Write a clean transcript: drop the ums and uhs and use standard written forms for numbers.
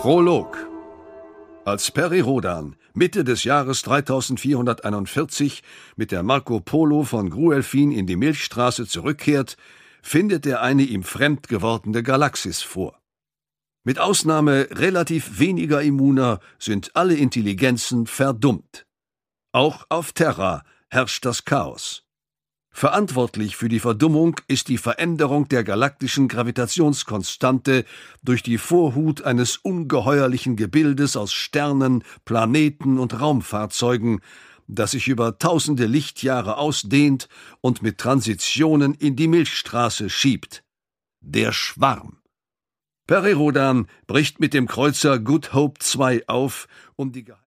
Prolog. Als Peri Rodan Mitte des Jahres 3441 mit der Marco Polo von Gruelfin in die Milchstraße zurückkehrt, findet er eine ihm fremd gewordene Galaxis vor. Mit Ausnahme relativ weniger Immuner sind alle Intelligenzen verdummt. Auch auf Terra herrscht das Chaos. Verantwortlich für die Verdummung ist die Veränderung der galaktischen Gravitationskonstante durch die Vorhut eines ungeheuerlichen Gebildes aus Sternen, Planeten und Raumfahrzeugen, das sich über tausende Lichtjahre ausdehnt und mit Transitionen in die Milchstraße schiebt. Der Schwarm. Peri Rodan bricht mit dem Kreuzer Good Hope II auf, um die